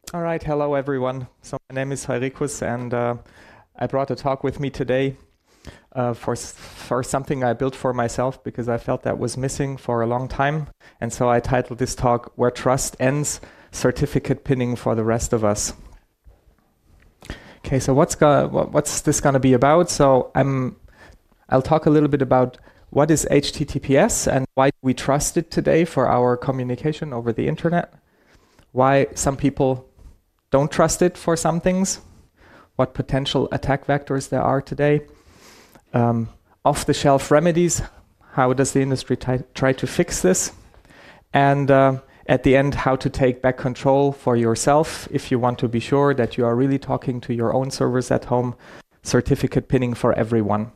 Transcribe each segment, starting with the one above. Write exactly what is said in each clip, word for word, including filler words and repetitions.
All right, hello everyone. So my name is Heurikus, and uh, I brought a talk with me today uh, for s- for something I built for myself because I felt that was missing for a long time, and so I titled this talk "Where Trust Ends: Certificate Pinning for the Rest of Us." Okay, so what's go- what, what's this going to be about? So I'm I'll talk a little bit about what is H T T P S and why we trust it today for our communication over the internet. Why some people don't trust it for some things, what potential attack vectors there are today, um, off-the-shelf remedies, how does the industry t- try to fix this, and uh, at the end, how to take back control for yourself if you want to be sure that you are really talking to your own servers at home, certificate pinning for everyone.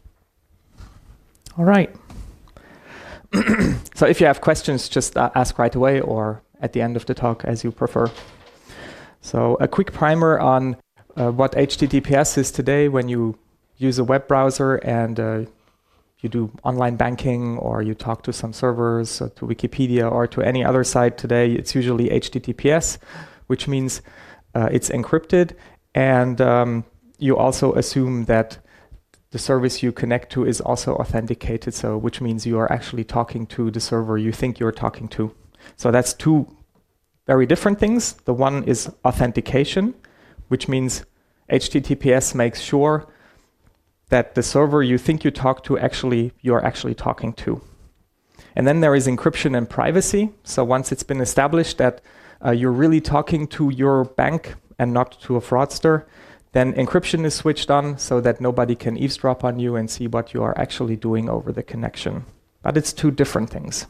All right. So if you have questions, just uh, ask right away or at the end of the talk, as you prefer. So a quick primer on uh, what H T T P S is today when you use a web browser and uh, you do online banking or you talk to some servers, uh, to Wikipedia or to any other site today. It's usually H T T P S, which means uh, it's encrypted, and um, you also assume that the service you connect to is also authenticated, so which means you are actually talking to the server you think you're talking to. So that's two very different things. The one is authentication, which means H T T P S makes sure that the server you think you talk to actually you're actually talking to. And then there is encryption and privacy. So once it's been established that uh, you're really talking to your bank and not to a fraudster, then encryption is switched on so that nobody can eavesdrop on you and see what you are actually doing over the connection. But it's two different things.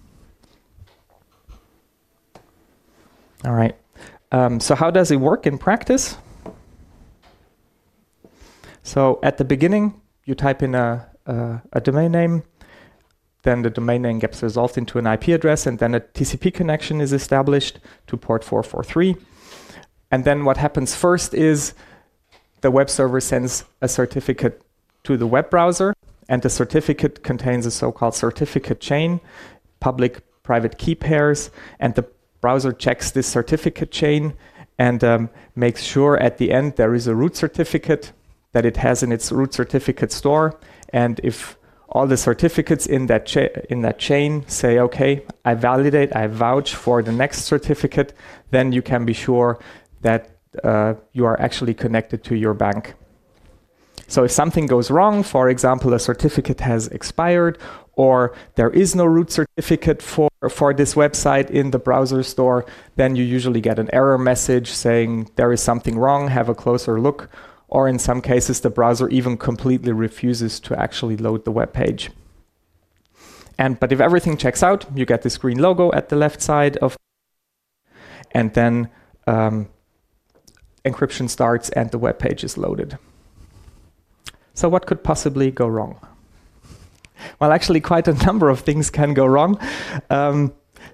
All right. Um, so how does it work in practice? So at the beginning, you type in a, a, a domain name, then the domain name gets resolved into an I P address, and then a T C P connection is established to port four forty-three. And then what happens first is the web server sends a certificate to the web browser, and the certificate contains a so-called certificate chain, public-private key pairs, and the browser checks this certificate chain and um, makes sure at the end there is a root certificate that it has in its root certificate store. And if all the certificates in that cha- in that chain say, okay, I validate, I vouch for the next certificate, then you can be sure that uh, you are actually connected to your bank. So if something goes wrong, for example, a certificate has expired, or there is no root certificate for, for this website in the browser store, then you usually get an error message saying there is something wrong, have a closer look. Or in some cases, the browser even completely refuses to actually load the web page. And but if everything checks out, you get this green logo at the left side of, and then um, encryption starts and the web page is loaded. So what could possibly go wrong? Well, actually, quite a number of things can go wrong. Um,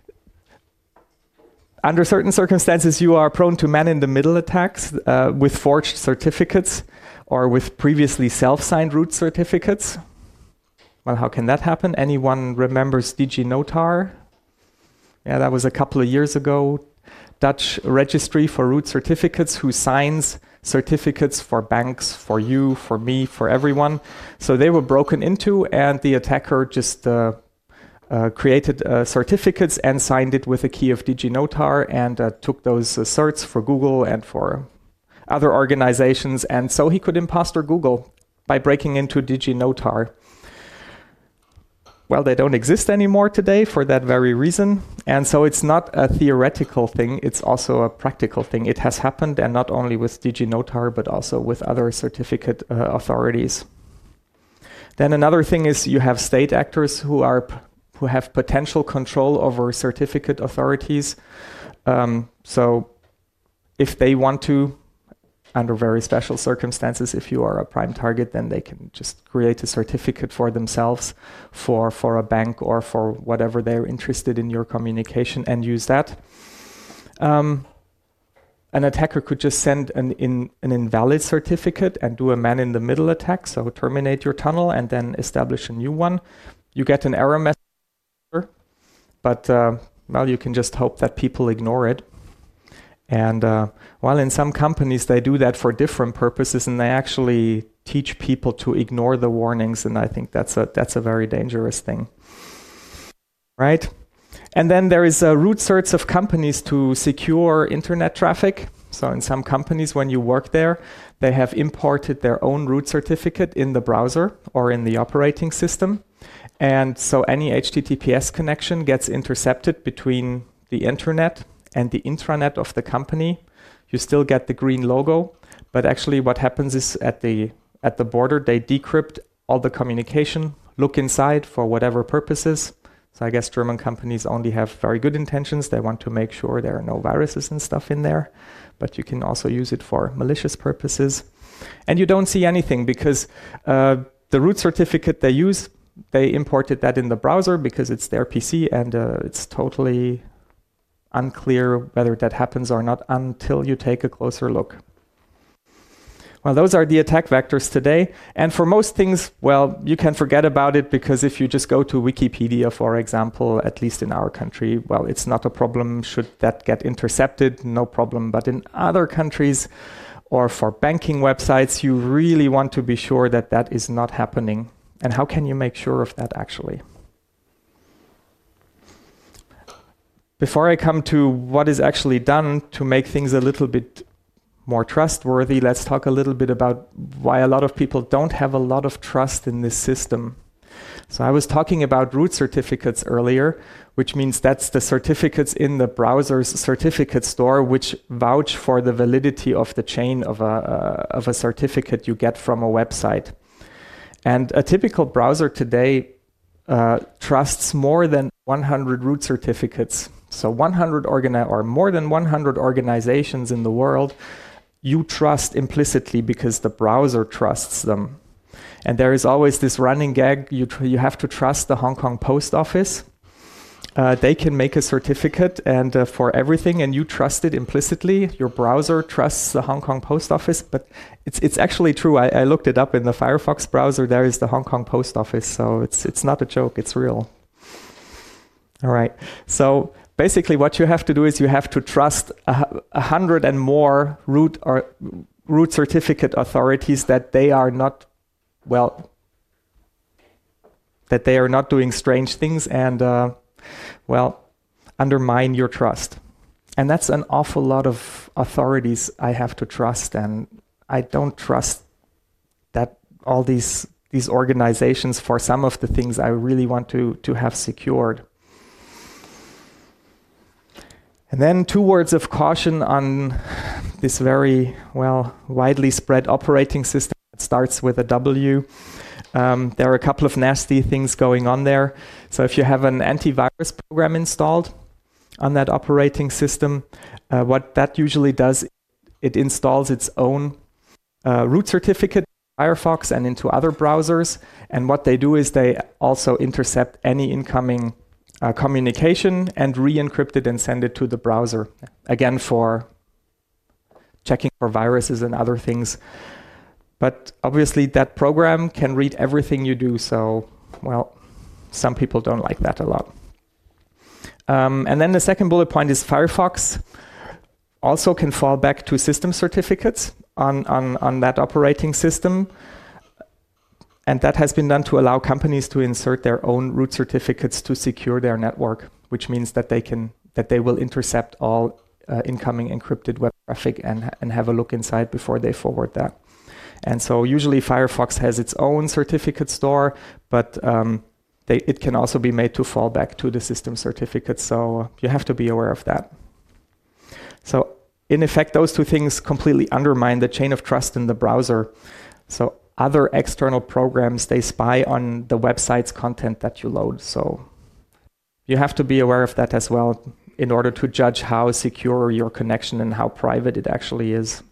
under certain circumstances, you are prone to man-in-the-middle attacks uh, with forged certificates or with previously self-signed root certificates. Well, how can that happen? Anyone remembers DigiNotar? Yeah, that was a couple of years ago. Dutch registry for root certificates who signs certificates for banks, for you, for me, for everyone. So they were broken into, and the attacker just uh, uh, created uh, certificates and signed it with a key of DigiNotar and uh, took those uh, certs for Google and for other organizations. And so he could imposter Google by breaking into DigiNotar. Well, they don't exist anymore today for that very reason. And so it's not a theoretical thing, it's also a practical thing. It has happened, and not only with DigiNotar, but also with other certificate uh, authorities. Then another thing is you have state actors who are who have potential control over certificate authorities. Um, so if they want to, under very special circumstances, if you are a prime target, then they can just create a certificate for themselves for, for a bank or for whatever they're interested in your communication and use that. Um, an attacker could just send an, in, an invalid certificate and do a man-in-the-middle attack, so terminate your tunnel and then establish a new one. You get an error message, but uh, well, you can just hope that people ignore it. And uh, while in some companies they do that for different purposes, and they actually teach people to ignore the warnings, and I think that's a that's a very dangerous thing, right? And then there is uh, root certs of companies to secure internet traffic. So in some companies, when you work there, they have imported their own root certificate in the browser or in the operating system. And so any H T T P S connection gets intercepted between the internet and the intranet of the company. You still get the green logo, but actually what happens is at the at the border, they decrypt all the communication, look inside for whatever purposes. So I guess German companies only have very good intentions. They want to make sure there are no viruses and stuff in there, but you can also use it for malicious purposes. And you don't see anything because uh, the root certificate they use, they imported that in the browser because it's their P C, and uh, it's totally unclear whether that happens or not until you take a closer look. Well, those are the attack vectors today. And for most things, well, you can forget about it, because if you just go to Wikipedia, for example, at least in our country, well, it's not a problem. Should that get intercepted? No problem. But in other countries, or for banking websites, you really want to be sure that that is not happening. And how can you make sure of that actually? Before I come to what is actually done to make things a little bit more trustworthy, let's talk a little bit about why a lot of people don't have a lot of trust in this system. So I was talking about root certificates earlier, which means that's the certificates in the browser's certificate store which vouch for the validity of the chain of a, uh, of a certificate you get from a website. And a typical browser today uh, trusts more than one hundred root certificates. So one hundred organi- or more than one hundred organizations in the world you trust implicitly because the browser trusts them. And there is always this running gag, you, tr- you have to trust the Hong Kong Post Office. Uh, they can make a certificate and uh, for everything, and you trust it implicitly. Your browser trusts the Hong Kong Post Office, but it's it's actually true. I, I looked it up in the Firefox browser. There is the Hong Kong Post Office, so it's it's not a joke, it's real. All right, so basically what you have to do is you have to trust a, a hundred and more root or root certificate authorities that they are not, well, that they are not doing strange things and, uh, well, undermine your trust. And that's an awful lot of authorities I have to trust, and I don't trust that all these these organizations for some of the things I really want to, to have secured. And then two words of caution on this very, well, widely spread operating system that starts with a W. Um, there are a couple of nasty things going on there. So if you have an antivirus program installed on that operating system, uh, what that usually does, it installs its own uh, root certificate in Firefox and into other browsers. And what they do is they also intercept any incoming Uh, communication and re-encrypt it and send it to the browser, again for checking for viruses and other things. But obviously that program can read everything you do, so, well, some people don't like that a lot. Um, and then the second bullet point is Firefox also can fall back to system certificates on, on, on that operating system. And that has been done to allow companies to insert their own root certificates to secure their network, which means that they can that they will intercept all uh, incoming encrypted web traffic and and have a look inside before they forward that. And so usually Firefox has its own certificate store, but um, they, it can also be made to fall back to the system certificates. So you have to be aware of that. So in effect, those two things completely undermine the chain of trust in the browser. So other external programs, they spy on the website's content that you load. So you have to be aware of that as well in order to judge how secure your connection and how private it actually is.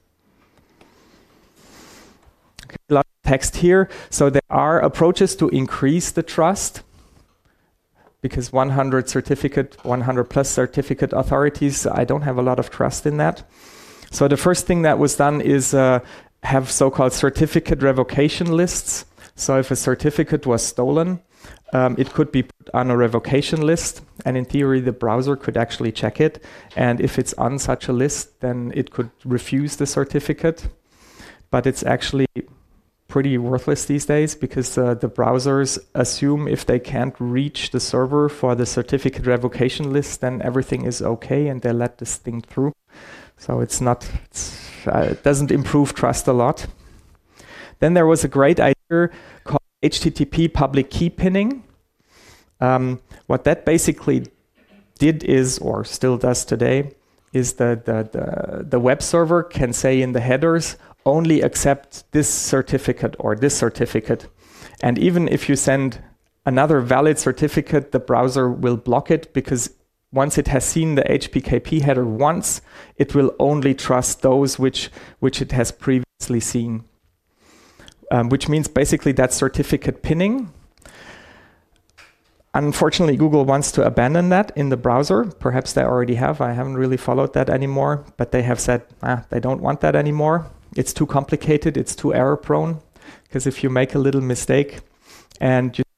Okay, a lot of text here. So there are approaches to increase the trust, because one hundred certificate, one hundred plus certificate authorities, I don't have a lot of trust in that. So the first thing that was done is uh, have so-called certificate revocation lists. So if a certificate was stolen, Um, it could be put on a revocation list, and in theory, the browser could actually check it. And if it's on such a list, then it could refuse the certificate. But it's actually pretty worthless these days because uh, the browsers assume if they can't reach the server for the certificate revocation list, then everything is okay, and they let this thing through. So it's not, it's, uh, it doesn't improve trust a lot. Then there was a great idea called H T T P public key pinning. Um, what that basically did is, or still does today, is that the, the, the web server can say in the headers, only accept this certificate or this certificate. And even if you send another valid certificate, the browser will block it because once it has seen the H P K P header once, it will only trust those which, which it has previously seen. Um, which means basically that certificate pinning. Unfortunately, Google wants to abandon that in the browser. Perhaps they already have. I haven't really followed that anymore, but they have said ah, they don't want that anymore. It's too complicated. It's too error prone. Because if you make a little mistake and you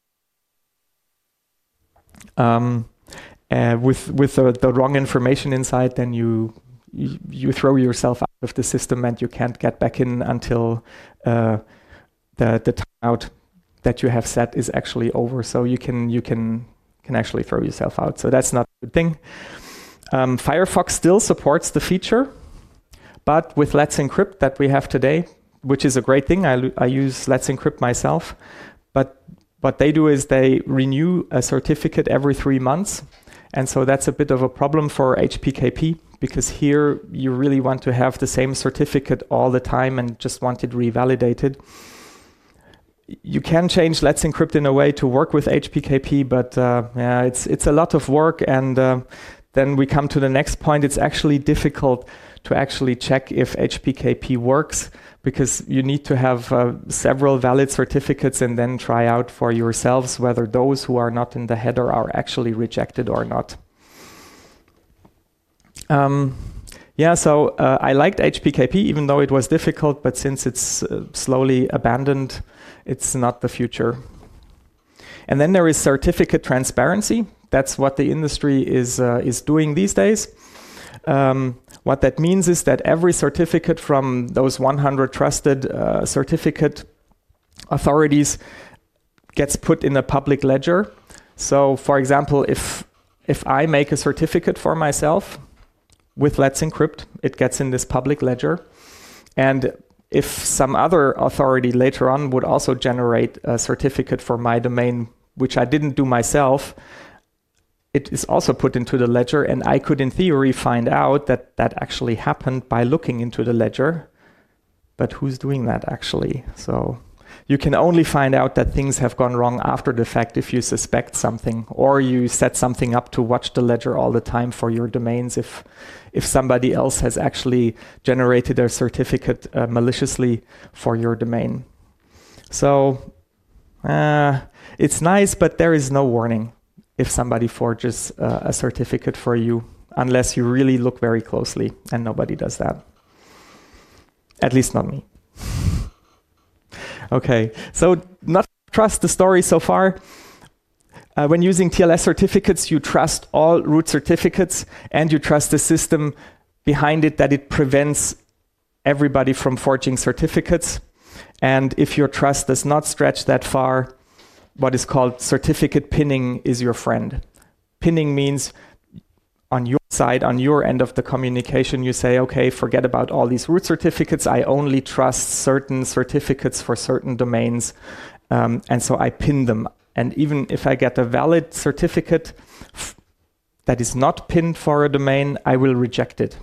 um, uh, with with the, the wrong information inside, then you, you you throw yourself out of the system and you can't get back in until uh, the the timeout that you have set is actually over. So you can you can can actually throw yourself out. So that's not a good thing. Um, Firefox still supports the feature, but with Let's Encrypt that we have today, which is a great thing. I, I use Let's Encrypt myself, but what they do is they renew a certificate every three months. And so that's a bit of a problem for H P K P because here you really want to have the same certificate all the time and just want it revalidated. You can change Let's Encrypt in a way to work with H P K P, but uh, yeah, it's it's a lot of work. And uh, then we come to the next point. It's actually difficult to actually check if H P K P works because you need to have uh, several valid certificates and then try out for yourselves whether those who are not in the header are actually rejected or not. Um, yeah, so uh, I liked H P K P even though it was difficult, but since it's uh, slowly abandoned, it's not the future. And then there is certificate transparency. That's what the industry is uh, is doing these days. Um, what that means is that every certificate from those one hundred trusted uh, certificate authorities gets put in a public ledger. So, for example, if if I make a certificate for myself with Let's Encrypt, it gets in this public ledger. And if some other authority later on would also generate a certificate for my domain, which I didn't do myself, it is also put into the ledger, and I could in theory find out that that actually happened by looking into the ledger. But who's doing that actually? So you can only find out that things have gone wrong after the fact if you suspect something, or you set something up to watch the ledger all the time for your domains if if somebody else has actually generated a certificate uh, maliciously for your domain. So uh, it's nice, but there is no warning if somebody forges uh, a certificate for you, unless you really look very closely, and nobody does that. At least not me. Okay, so not trust the story so far. Uh, when using T L S certificates, you trust all root certificates, and you trust the system behind it that it prevents everybody from forging certificates. And if your trust does not stretch that far, what is called certificate pinning is your friend. Pinning means on your side, on your end of the communication, you say, okay, forget about all these root certificates. I only trust certain certificates for certain domains. Um, and so I pin them. And even if I get a valid certificate f- that is not pinned for a domain, I will reject it.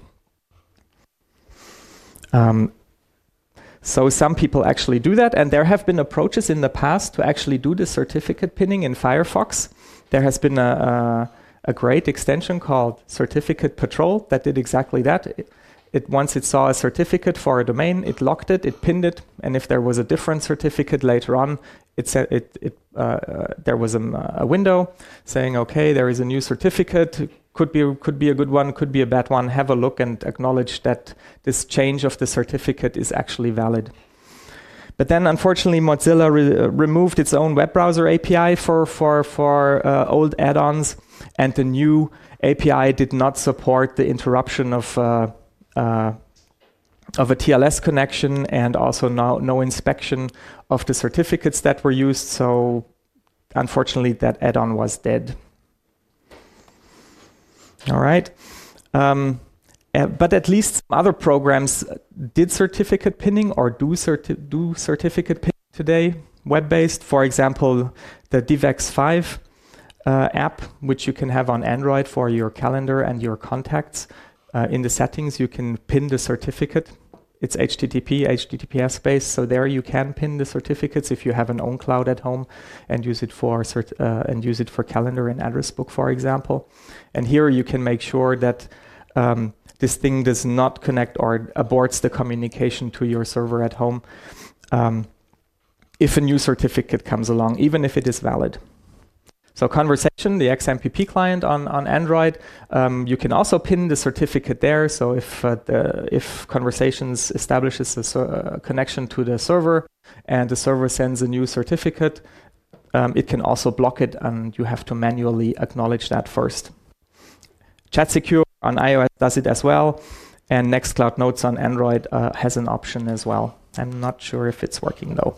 Um, so some people actually do that. And there have been approaches in the past to actually do the certificate pinning in Firefox. There has been a, a, a great extension called Certificate Patrol that did exactly that. It, It once it saw a certificate for a domain, it locked it, it pinned it, and if there was a different certificate later on, it said it, it uh, uh, there was a, a window saying, okay, there is a new certificate, could be could be a good one, could be a bad one. Have a look and acknowledge that this change of the certificate is actually valid. But then, unfortunately, Mozilla re removed its own web browser A P I for for for uh, old add-ons, and the new A P I did not support the interruption of uh, uh, of a T L S connection, and also no no inspection of the certificates that were used. So, unfortunately, that add-on was dead. All right. Um, Uh, but at least some other programs did certificate pinning or do, certi do certificate pinning today, web-based. For example, the DivX five uh, app, which you can have on Android for your calendar and your contacts. Uh, in the settings, you can pin the certificate. It's H T T P, H T T P S based, so there you can pin the certificates if you have an own cloud at home and use it for cert uh, and use it for calendar and address book, for example. And here you can make sure that um, this thing does not connect or aborts the communication to your server at home um, if a new certificate comes along, even if it is valid. So Conversation, the X M P P client on, on Android, um, you can also pin the certificate there. So if, uh, the, if Conversations establishes a uh, connection to the server and the server sends a new certificate, um, it can also block it, and you have to manually acknowledge that first. ChatSecure on iOS does it as well, and Nextcloud Notes on Android uh, has an option as well. I'm not sure if it's working though.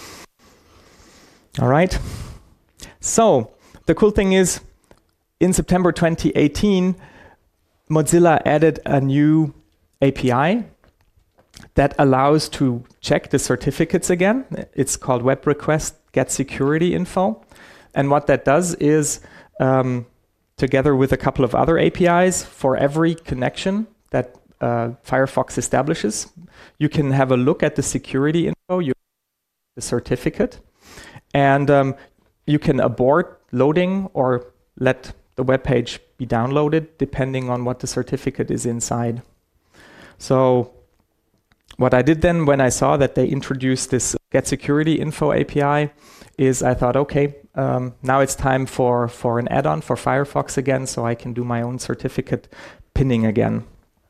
All right. So the cool thing is, in September twenty eighteen, Mozilla added a new A P I that allows to check the certificates again. It's called Web Request Get Security Info. And what that does is, um, together with a couple of other A P Is, for every connection that uh, Firefox establishes, you can have a look at the security info, you the certificate, and um, you can abort loading or let the web page be downloaded depending on what the certificate is inside. So what I did then when I saw that they introduced this Get Security Info A P I is I thought, okay, um, now it's time for, for an add-on for Firefox again, so I can do my own certificate pinning again.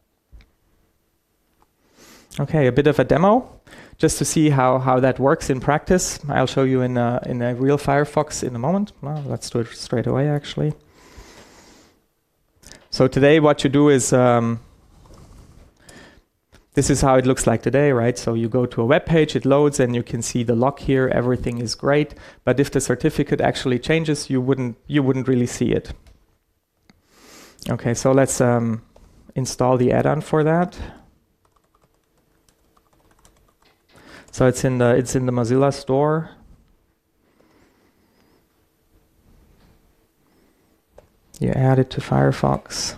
Okay, a bit of a demo, just to see how, how that works in practice. I'll show you in a, in a real Firefox in a moment. Well, let's do it straight away, actually. So today what you do is, um, this is how it looks like today, right? So you go to a web page, it loads, and you can see the lock here. Everything is great, but if the certificate actually changes, you wouldn't you wouldn't really see it. Okay, so let's um, install the add-on for that. So it's in the it's in the Mozilla store. You add it to Firefox.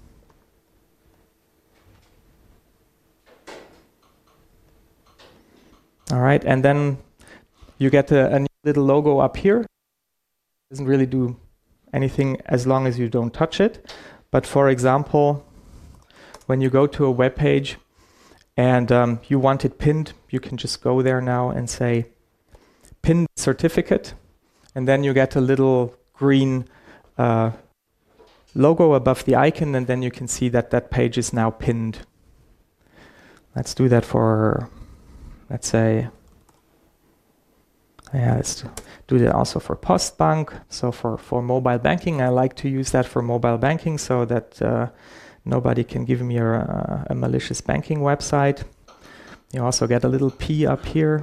All right, and then you get a, a little logo up here. Doesn't really do anything as long as you don't touch it. But for example, when you go to a web page and um, you want it pinned, you can just go there now and say pin certificate, and then you get a little green uh, logo above the icon, and then you can see that that page is now pinned. Let's do that for, let's say, yeah, let's do that also for Postbank. So for, for mobile banking, I like to use that for mobile banking so that uh, nobody can give me a, a malicious banking website. You also get a little P up here.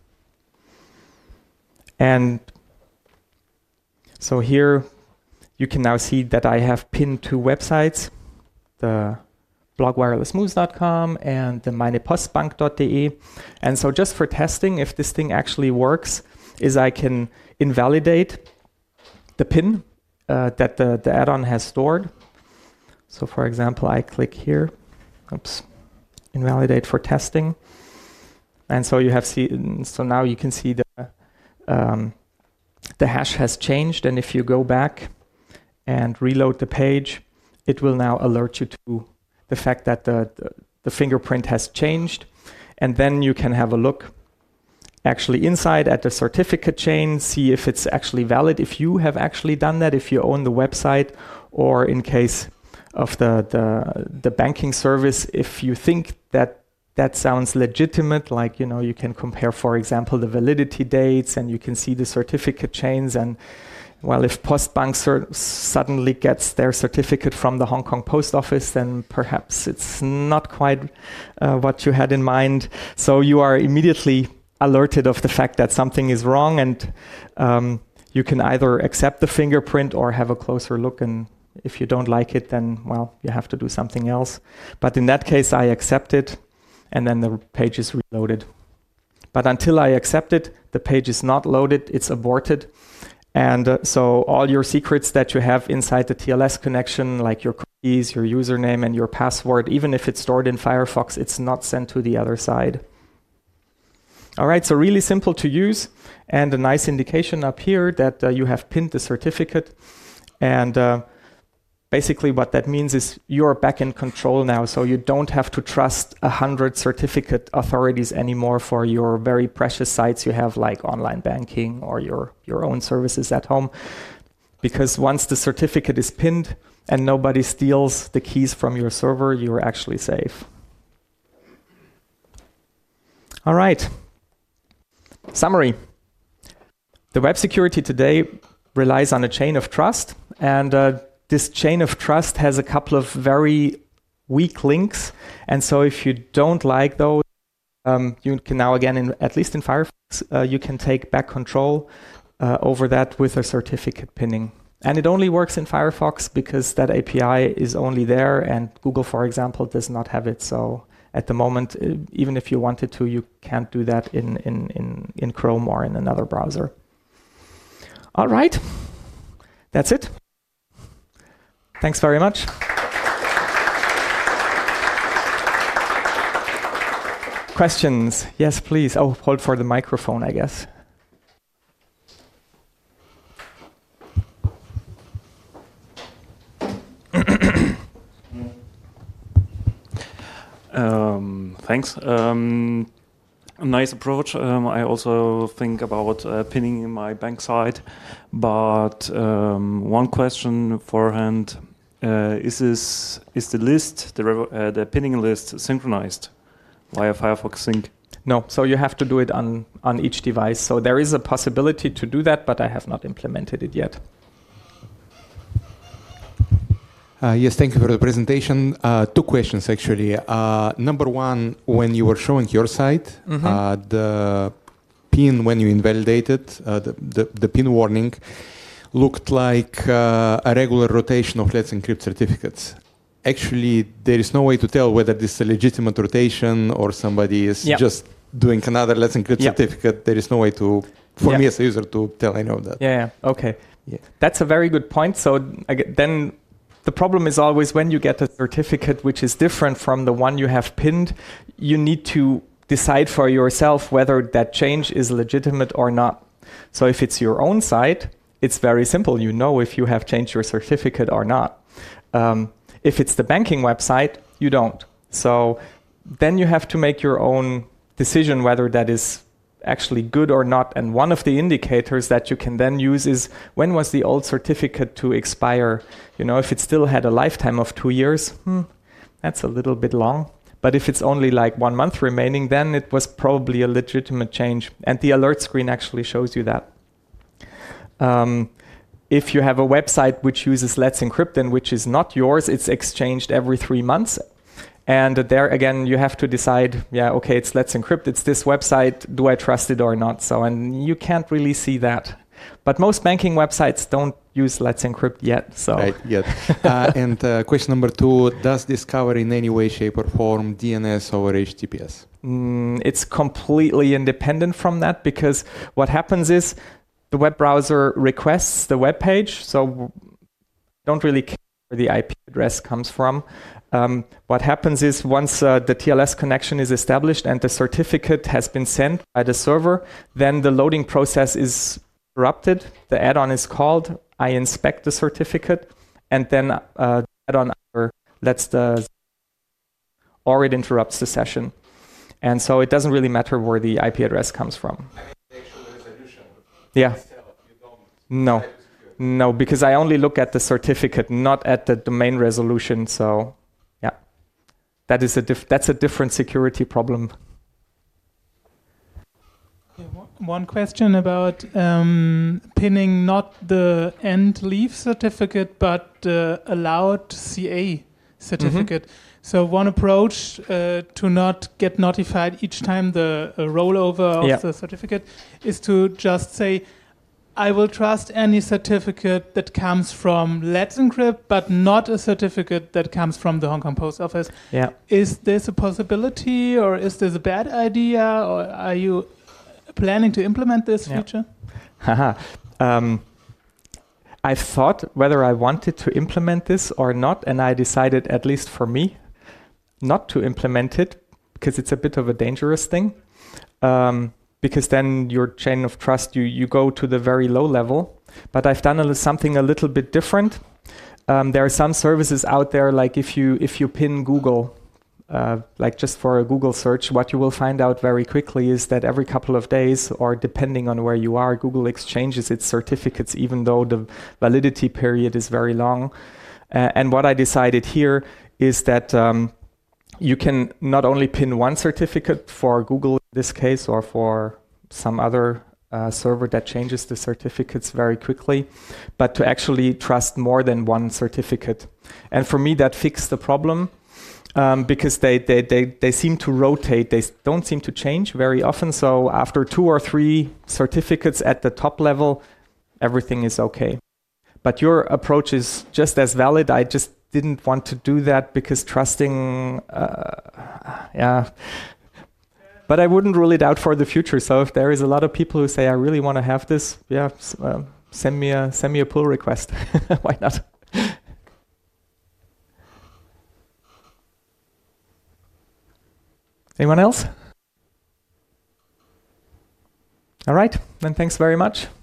And so here you can now see that I have pinned two websites, the blog wireless moose dot com and the meine postbank dot de. And so just for testing if this thing actually works, is I can invalidate the pin uh, that the, the add-on has stored. So for example, I click here, oops, invalidate for testing. And so you have see, so now you can see the um, the hash has changed, and if you go back and reload the page, it will now alert you to the fact that the, the, the fingerprint has changed. And then you can have a look actually inside at the certificate chain, see if it's actually valid, if you have actually done that, if you own the website, or in case of the, the, the banking service, if you think that that sounds legitimate, like, you know, you can compare, for example, the validity dates and you can see the certificate chains. And well, if Postbank cer- suddenly gets their certificate from the Hong Kong Post Office, then perhaps it's not quite uh, what you had in mind. So you are immediately alerted of the fact that something is wrong, and um, you can either accept the fingerprint or have a closer look, and if you don't like it, then, well, you have to do something else. But in that case, I accept it, and then the page is reloaded. But until I accept it, the page is not loaded, it's aborted. And uh, so all your secrets that you have inside the T L S connection, like your cookies, your username, and your password, even if it's stored in Firefox, it's not sent to the other side. All right, so really simple to use, and a nice indication up here that uh, you have pinned the certificate. And uh, basically what that means is you're back in control now, so you don't have to trust a hundred certificate authorities anymore for your very precious sites you have, like online banking or your, your own services at home. Because once the certificate is pinned and nobody steals the keys from your server, you're actually safe. All right. Summary. The web security today relies on a chain of trust, and uh, this chain of trust has a couple of very weak links. And so if you don't like those, um, you can now, again, in, at least in Firefox, uh, you can take back control uh, over that with a certificate pinning. And it only works in Firefox because that A P I is only there, and Google, for example, does not have it. So at the moment, uh, even if you wanted to, you can't do that in, in, in, in Chrome or in another browser. All right, that's it. Thanks very much. Questions? Yes, please. Oh, hold for the microphone, I guess. Um, thanks. Um, nice approach. Um, I also think about uh, pinning in my bank site, but um, one question beforehand: uh, is this is the list the uh, the pinning list synchronized via Firefox Sync? No, so you have to do it on on each device. So there is a possibility to do that, but I have not implemented it yet. Uh, yes, thank you for the presentation. Uh, two questions, actually. Uh, number one, when you were showing your site, mm-hmm. uh, the pin, when you invalidated, uh, the, the, the pin warning looked like uh, a regular rotation of Let's Encrypt certificates. Actually, there is no way to tell whether this is a legitimate rotation or somebody is yep. just doing another Let's Encrypt yep. certificate. There is no way to, for yep. me as a user, to tell any of that. Yeah, yeah. Okay. Yeah. That's a very good point. So then the problem is always when you get a certificate which is different from the one you have pinned, you need to decide for yourself whether that change is legitimate or not. So if it's your own site, it's very simple. You know if you have changed your certificate or not. Um, if it's the banking website, you don't. So then you have to make your own decision whether that is actually good or not. And one of the indicators that you can then use is when was the old certificate to expire? You know, if it still had a lifetime of two years, hmm, that's a little bit long. But if it's only like one month remaining, then it was probably a legitimate change. And the alert screen actually shows you that. Um, if you have a website which uses Let's Encrypt and which is not yours, it's exchanged every three months. And there, again, you have to decide, yeah, okay, it's Let's Encrypt, it's this website, do I trust it or not? So, and you can't really see that. But most banking websites don't use Let's Encrypt yet. So. Right, yet. uh, and uh, question number two, does this cover in any way, shape, or form D N S over H T T P S? Mm, it's completely independent from that, because what happens is the web browser requests the web page, so don't really care where the I P address comes from. Um, what happens is once uh, the T L S connection is established and the certificate has been sent by the server, then the loading process is interrupted. The add-on is called. I inspect the certificate, and then uh, the add-on either lets the or it interrupts the session. And so it doesn't really matter where the I P address comes from. I mean, the actual resolution. Yeah. No. No, because I only look at the certificate, not at the domain resolution. So. that is a diff that's a different security problem. Yeah, one question about um, pinning not the end leave certificate, but the allowed C A certificate. Mm-hmm. So one approach uh, to not get notified each time the uh, rollover of yeah. the certificate is to just say, I will trust any certificate that comes from Let's Encrypt, but not a certificate that comes from the Hong Kong Post Office. Yeah. Is this a possibility, or is this a bad idea, or are you planning to implement this yeah. feature? Haha. um, I've thought whether I wanted to implement this or not, and I decided, at least for me, not to implement it, because it's a bit of a dangerous thing. Um, because then your chain of trust, you, you go to the very low level. But I've done a, something a little bit different. Um, there are some services out there, like if you if you pin Google, uh, like just for a Google search, what you will find out very quickly is that every couple of days, or depending on where you are, Google exchanges its certificates, even though the validity period is very long. Uh, and what I decided here is that um, you can not only pin one certificate for Google in this case, or for some other uh, server that changes the certificates very quickly, but to actually trust more than one certificate. And for me, that fixed the problem um, because they, they, they, they seem to rotate. They don't seem to change very often. So after two or three certificates at the top level, everything is okay. But your approach is just as valid. I just didn't want to do that because trusting, uh, yeah. But I wouldn't rule it out for the future. So if there is a lot of people who say, I really want to have this, yeah, uh, send me a send me a pull request. Why not? Anyone else? All right, then thanks very much.